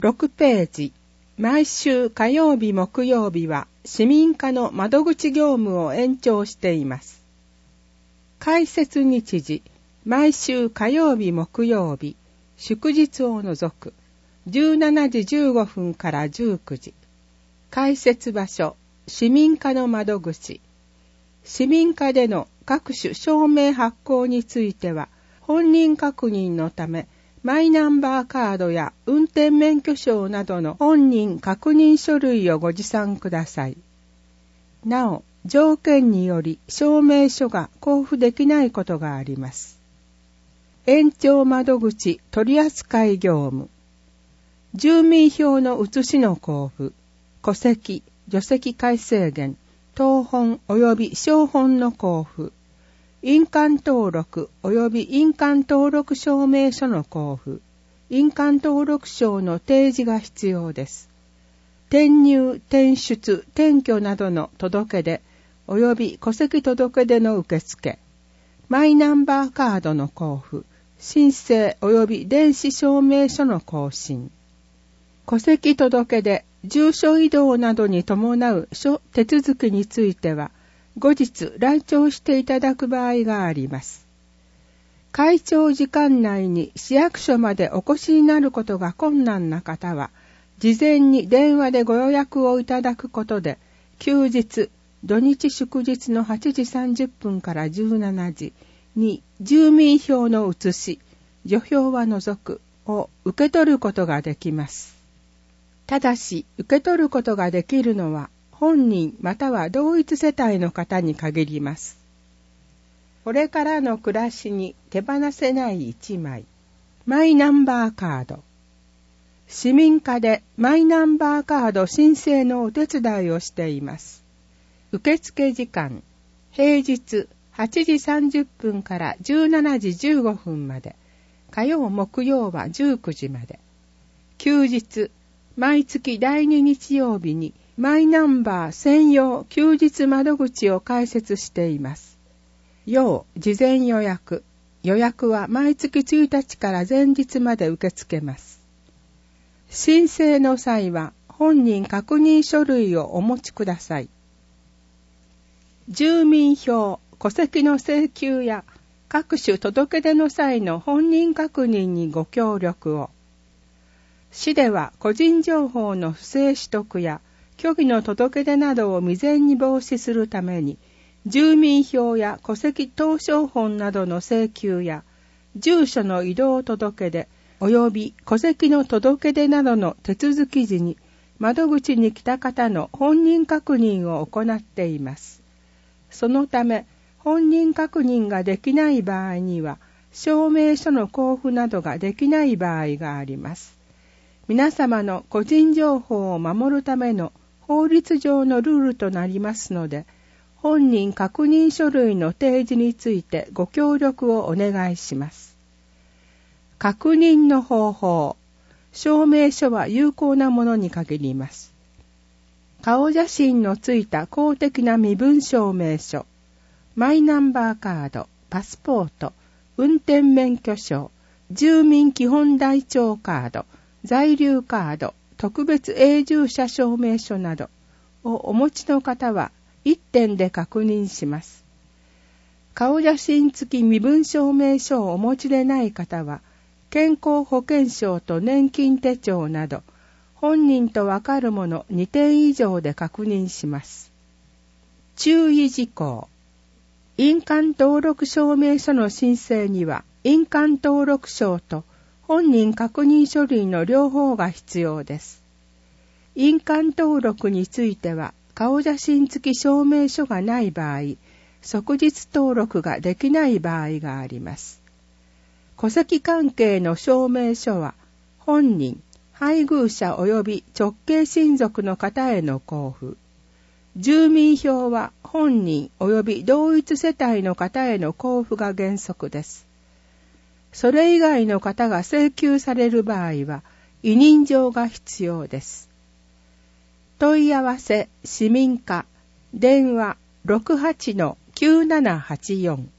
6ページ。毎週火曜日木曜日は市民課の窓口業務を延長しています。開設日時、毎週火曜日木曜日、祝日を除く、17時15分から19時。開設場所、市民課の窓口。市民課での各種証明発行については、本人確認のため、マイナンバーカードや運転免許証などの本人確認書類をご持参ください。なお、条件により証明書が交付できないことがあります。延長窓口取扱業務。住民票の写しの交付、戸籍、除籍改正限、謄本及び証本の交付、印鑑登録及び印鑑登録証明書の交付、印鑑登録証の提示が必要です。転入、転出、転居などの届け出及び戸籍届出の受付、マイナンバーカードの交付、申請及び電子証明書の更新、戸籍届出、住所移動などに伴う諸手続きについては、後日来庁していただく場合があります。開庁時間内に市役所までお越しになることが困難な方は、事前に電話でご予約をいただくことで、休日、土日祝日の8時30分から17時に住民票の写し、除票は除くを受け取ることができます。ただし、受け取ることができるのは、本人または同一世帯の方に限ります。これからの暮らしに手放せない1枚。マイナンバーカード。市民課でマイナンバーカード申請のお手伝いをしています。受付時間、平日8時30分から17時15分まで、火曜木曜は19時まで。休日、毎月第2日曜日にマイナンバー専用休日窓口を開設しています。要事前予約。予約は毎月1日から前日まで受け付けます。申請の際は本人確認書類をお持ちください。住民票、戸籍の請求や各種届出の際の本人確認にご協力を。市では個人情報の不正取得や虚偽の届け出などを未然に防止するために、住民票や戸籍謄証本などの請求や、住所の移動届け出及び戸籍の届け出などの手続き時に、窓口に来た方の本人確認を行っています。そのため、本人確認ができない場合には、証明書の交付などができない場合があります。皆様の個人情報を守るための法律上のルールとなりますので、本人確認書類の提示についてご協力をお願いします。確認の方法。証明書は有効なものに限ります。顔写真のついた公的な身分証明書、マイナンバーカード、パスポート、運転免許証、住民基本台帳カード、在留カード、特別永住者証明書などをお持ちの方は1点で確認します。顔写真付き身分証明書をお持ちでない方は、健康保険証と年金手帳など、本人とわかるもの2点以上で確認します。注意事項。印鑑登録証明書の申請には、印鑑登録証と本人確認書類の両方が必要です。印鑑登録については、顔写真付き証明書がない場合、即日登録ができない場合があります。戸籍関係の証明書は、本人、配偶者及び直系親族の方への交付。住民票は本人及び同一世帯の方への交付が原則です。それ以外の方が請求される場合は、委任状が必要です。問い合わせ市民課電話 68-9784